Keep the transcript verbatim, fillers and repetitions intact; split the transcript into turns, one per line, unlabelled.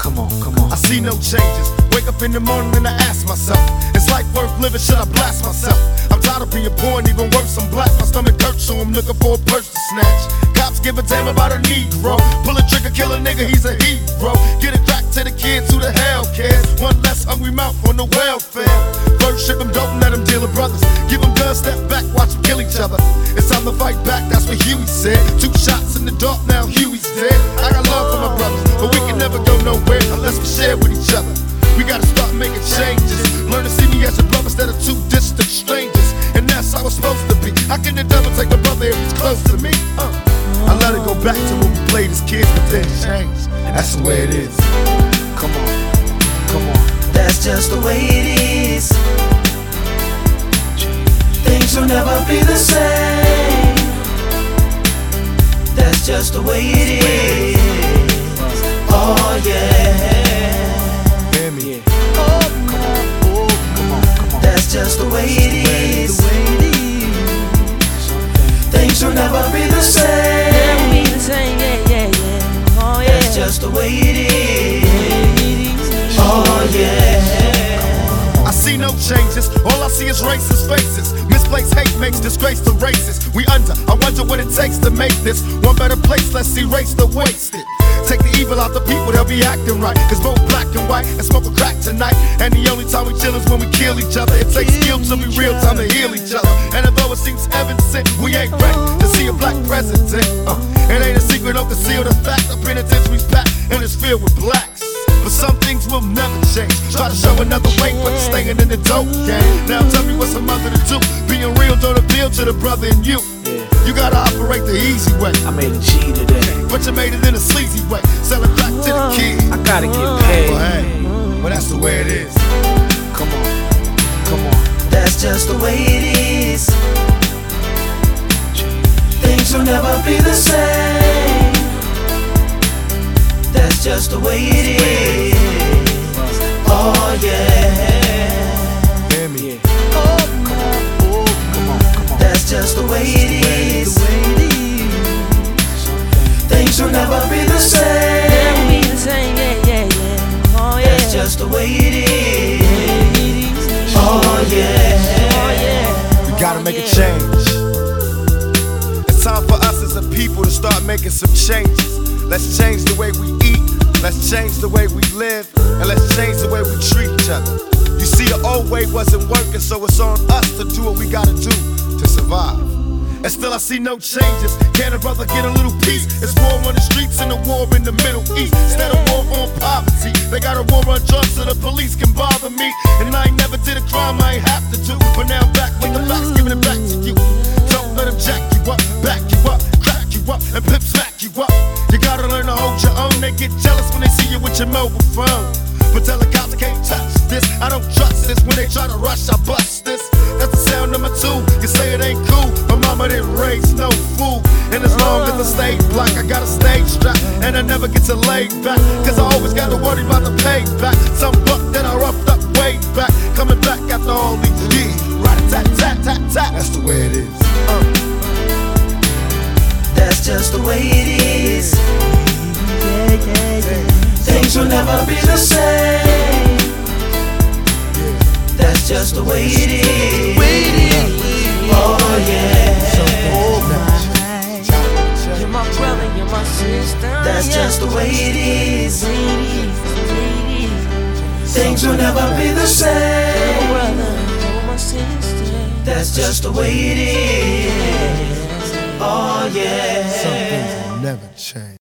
Come on, come on.
I see no changes. Wake up in the morning and I ask myself, is life worth living? Should I blast myself? I'm tired of being poor and even worse, I'm black. My stomach hurts, so I'm looking for a purse to snatch. Cops give a damn about a Negro. Pull a trigger, kill a nigga, he's a hero. Get it back to the kids who the hell cares. One less hungry mouth on the welfare. First ship them, don't let them deal with brothers. Give them guns, step back, watch them kill each other. It's time to fight back, that's what Huey said. Two shots in the dark, now Huey's dead. I got love for my brothers, but we can never go nowhere unless we share with each other. We gotta start making changes. Learn to see me as a brother instead of two distant strangers. And that's how it's supposed to be. How can the devil take a brother if he's close to me? Uh. I let it go back to when we played as kids, but then changed. That's the way it is.
Come on, come on.
That's just the way it is. Things will never be the same. That's just the way it is. Oh yeah.
Hear me.
Oh, come on, oh, come on, come on.
That's just the way it is. Things will never be the same.
Never be the same, yeah, yeah, yeah. Oh yeah.
That's just the way it is. Oh yeah.
I see no changes, all I see is racist faces. Misplaced hate makes disgrace to races. We under, I wonder what it takes to make this one better place. Let's erase the wasted. Take the evil out the people, they'll be acting right. Cause both black and white and smoke a crack tonight. And the only time we chill is when we kill each other. It takes skill to be real time to heal each other. And although it seems heaven sent, we ain't ready to see a black president. uh, It ain't a secret, don't conceal the fact. The penitentiary's packed and it's filled with blacks. But some things will never change. Try to show another way, but it's staying in the dope game. Now tell me what's a mother to do. Being real don't appeal to the brother in you. You gotta operate the easy way.
I made a G today,
but you made it in a sleazy way. Sell it back to the kid.
I gotta get paid.
Well, hey, well that's the way it is.
Come on, come on.
That's just the way it is. Things will never be the same. That's just the way it is. Oh yeah.
Hear me.
Oh, come on, oh, come on, come on.
That's just the way it is. Things will never be the same.
Never be the same, yeah, yeah, yeah. Oh yeah.
That's just the way it is. Oh yeah.
Oh yeah.
We gotta make a change. It's time for us as a people to start making some changes. Let's change the way we eat, let's change the way we live, and let's change the way we treat each other. You see, the old way wasn't working, so it's on us to do what we gotta do to survive. And still I see no changes. Can a brother get a little peace? It's war on the streets and a war in the Middle East. Instead of war on poverty, they got a war on drugs so the police can bother me. And I ain't never did a crime I ain't have to do, but now I'm back with the facts, giving it back to you. Don't let them jack you up, back you up, crack you up, and pimp smack you up. You gotta learn to hold your own. They get jealous when they see you with your mobile phone. But tell the cops I can't touch this. I don't trust this. When they try to rush, I bust this. That's the sound number two. You say it ain't cool, but mama didn't raise no fool. And as long as I stay black, I got a stage strap, and I never get to lay back. Cause I always got to worry about the payback. Some buck that I roughed up way back, coming back after all these years. Right tat tat tat tat. That's the way it is. Uh.
That's just the way it is.
Yeah, yeah, yeah.
Things will never be the same. That's just the way it is. Oh yeah.
You're my brother, you're my sister.
That's just the way it is. Things will never be the same. That's just the way it is. Oh yeah.
Some things will never change.